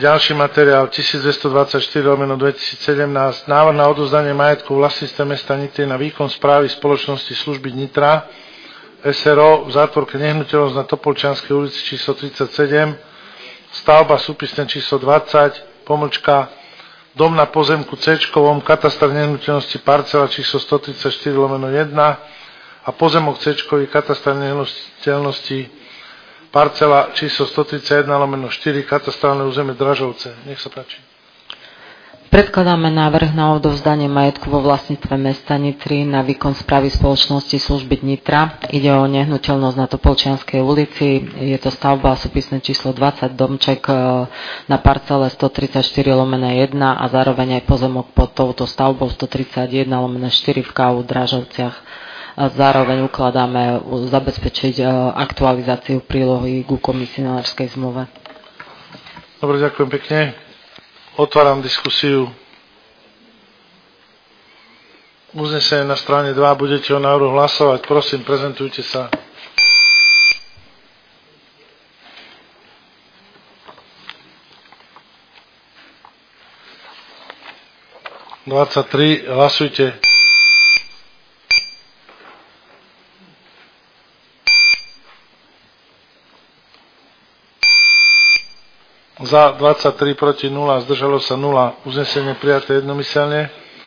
Ďalší materiál 1224/2017, návrh na odovzdanie majetku vlastníctve mesta Nitry na výkon správy spoločnosti služby Nitra SRO v zátvorke nehnuteľnosť na Topolčianskej ulici číslo 37, stavba súpisné číslo 20, dom na pozemku C-čkovom, katastar nehnuteľnosti parcela číslo 134/1 a pozemok C-čkový, katastar nehnuteľnosti parcela číslo 131/4, katastrálne územie Dražovce. Nech sa páči. Predkladáme návrh na odovzdanie majetku vo vlastníctve mesta Nitry na výkon správy spoločnosti služby Nitra. Ide o nehnuteľnosť na Topolčianskej ulici. Je to stavba súpisné číslo 20, domček na parcele 134/1 a zároveň aj pozemok pod touto stavbou 131/4 v KU Dražovciach. A zároveň ukladáme zabezpečiť aktualizáciu prílohy ku komisionárskej zmluve. Dobre, ďakujem pekne. Otváram diskusiu. Uznesenie na strane 2, budete o návrhu hlasovať. Prosím, prezentujte sa. (23) Hlasujte. Za 23, proti 0, zdržalo sa 0. Uznesenie prijaté jednomyselne.